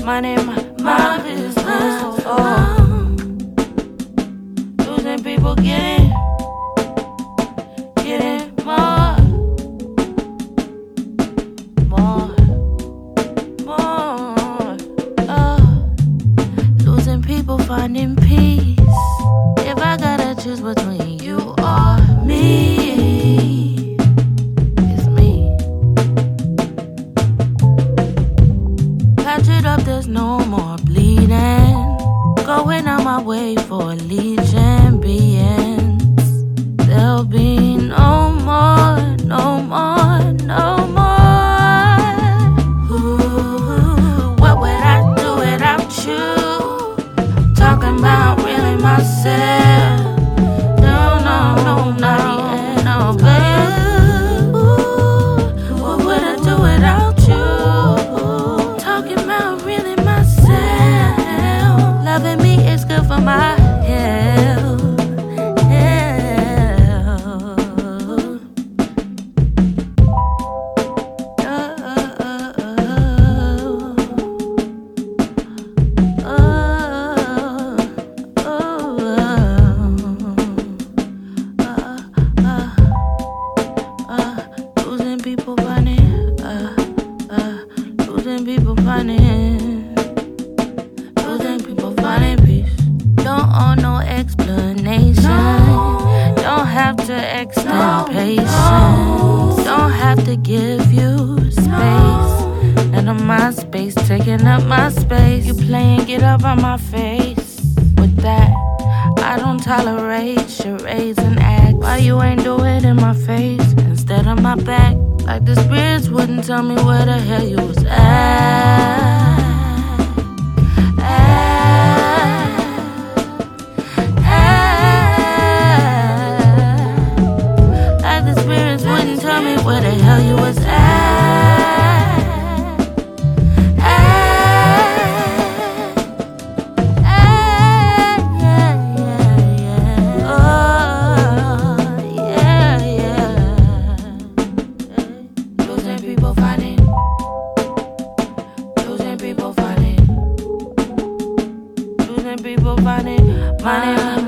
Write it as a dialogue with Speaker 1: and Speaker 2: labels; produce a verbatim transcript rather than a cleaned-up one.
Speaker 1: Money, my, my business. Oh. Losing people, getting, getting more, more, more. Oh. Losing people, finding peace. If I gotta choose between you or me, it's me. Patch it up, there's no more bleeding. Going on my way for legion beings. There'll be no more, no more, no more. Ooh, what would I do without you? Talking about really myself. No, no, no, no, no, babe. Ooh, what would I do without you? Talking about really myself. Loving me is good for my health. Losing people funny, uh, uh, losing people funny, losing people funny peace. Don't owe no explanation. Don't have to extend patience. Don't have to give you space. And on my space, taking up my space. You playing, get up on my face. With that, I don't tolerate charades and acts. Why you ain't do it in my face instead of my back? Like the spirits wouldn't tell me where the hell you was at. Tell me where the hell you was at. At, at, yeah, yeah, yeah. Oh, yeah, yeah. Losing people fighting. Losing people fighting. Losing people fighting. Money.